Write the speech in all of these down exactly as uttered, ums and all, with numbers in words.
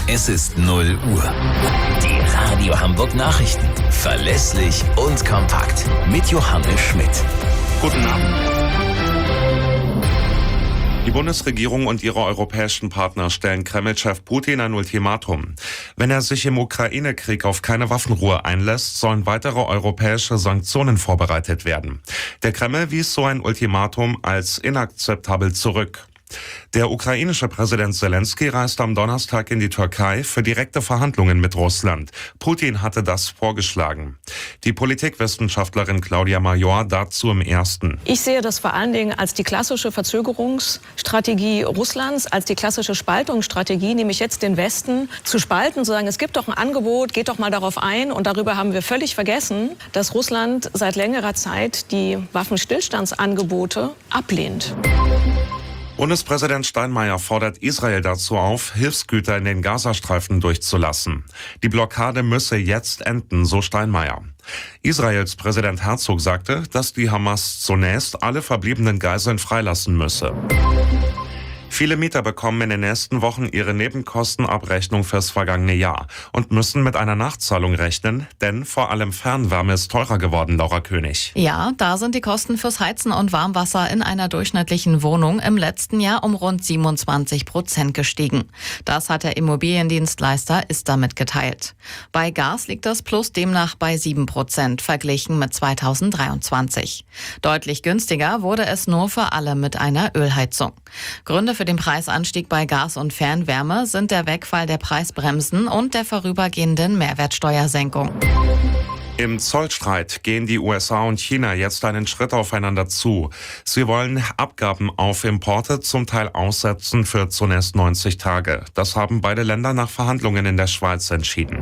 Es ist null Uhr. Die Radio Hamburg Nachrichten. Verlässlich und kompakt. Mit Johannes Schmidt. Guten Abend. Die Bundesregierung und ihre europäischen Partner stellen Kreml-Chef Putin ein Ultimatum. Wenn er sich im Ukraine-Krieg auf keine Waffenruhe einlässt, sollen weitere europäische Sanktionen vorbereitet werden. Der Kreml wies so ein Ultimatum als inakzeptabel zurück. Der ukrainische Präsident Zelensky reist am Donnerstag in die Türkei für direkte Verhandlungen mit Russland. Putin hatte das vorgeschlagen. Die Politikwissenschaftlerin Claudia Major dazu im Ersten. Ich sehe das vor allen Dingen als die klassische Verzögerungsstrategie Russlands, als die klassische Spaltungsstrategie, nämlich jetzt den Westen zu spalten, zu sagen, es gibt doch ein Angebot, geht doch mal darauf ein. Und darüber haben wir völlig vergessen, dass Russland seit längerer Zeit die Waffenstillstandsangebote ablehnt. Bundespräsident Steinmeier fordert Israel dazu auf, Hilfsgüter in den Gazastreifen durchzulassen. Die Blockade müsse jetzt enden, so Steinmeier. Israels Präsident Herzog sagte, dass die Hamas zunächst alle verbliebenen Geiseln freilassen müsse. Viele Mieter bekommen in den nächsten Wochen ihre Nebenkostenabrechnung fürs vergangene Jahr und müssen mit einer Nachzahlung rechnen, denn vor allem Fernwärme ist teurer geworden, Laura König. Ja, da sind die Kosten fürs Heizen und Warmwasser in einer durchschnittlichen Wohnung im letzten Jahr um rund siebenundzwanzig Prozent gestiegen. Das hat der Immobiliendienstleister ISDA mitgeteilt. Bei Gas liegt das Plus demnach bei sieben Prozent, verglichen mit zweitausenddreiundzwanzig. Deutlich günstiger wurde es nur für alle mit einer Ölheizung. Gründe für den Preisanstieg bei Gas und Fernwärme sind der Wegfall der Preisbremsen und der vorübergehenden Mehrwertsteuersenkung. Im Zollstreit gehen die U S A und China jetzt einen Schritt aufeinander zu. Sie wollen Abgaben auf Importe zum Teil aussetzen für zunächst neunzig Tage. Das haben beide Länder nach Verhandlungen in der Schweiz entschieden.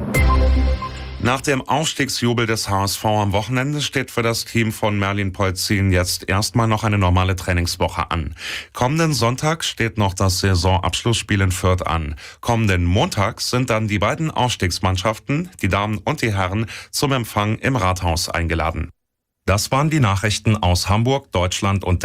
Nach dem Aufstiegsjubel des H S V am Wochenende steht für das Team von Merlin Polzin jetzt erstmal noch eine normale Trainingswoche an. Kommenden Sonntag steht noch das Saisonabschlussspiel in Fürth an. Kommenden Montag sind dann die beiden Aufstiegsmannschaften, die Damen und die Herren, zum Empfang im Rathaus eingeladen. Das waren die Nachrichten aus Hamburg, Deutschland und der